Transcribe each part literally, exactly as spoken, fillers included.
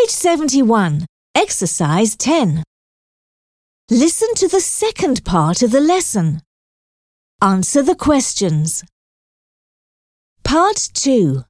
Page seventy-one, Exercise ten. Listen to the second part of the lesson. Answer the questions. Part two.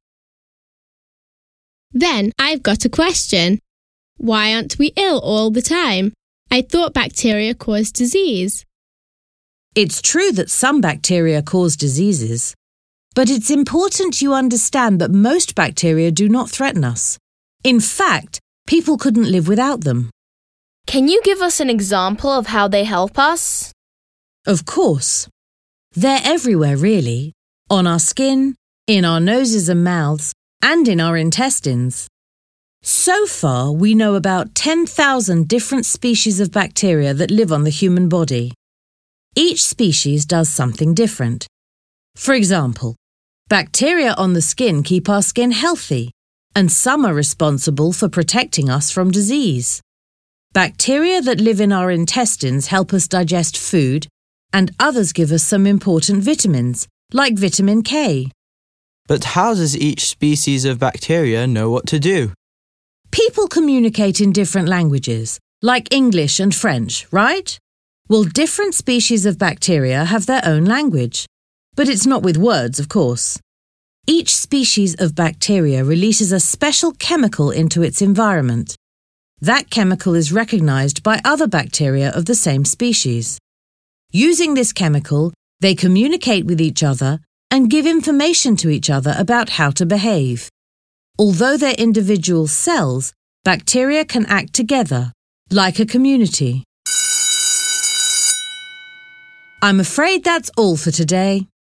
Then I've got a question. Why aren't we ill all the time? I thought bacteria caused disease. It's true that some bacteria cause diseases, but it's important you understand that most bacteria do not threaten us. In fact, people couldn't live without them. Can you give us an example of how they help us? Of course. They're everywhere, really. On our skin, in our noses and mouths, and in our intestines. So far, we know about ten thousand different species of bacteria that live on the human body. Each species does something different. For example, bacteria on the skin keep our skin healthy, and some are responsible for protecting us from disease. Bacteria that live in our intestines help us digest food, and others give us some important vitamins, like vitamin K. But how does each species of bacteria know what to do? People communicate in different languages, like English and French, right? Well, different species of bacteria have their own language. But it's not with words, of course. Each species of bacteria releases a special chemical into its environment. That chemical is recognized by other bacteria of the same species. Using this chemical, they communicate with each other and give information to each other about how to behave. Although they're individual cells, bacteria can act together, like a community. I'm afraid that's all for today.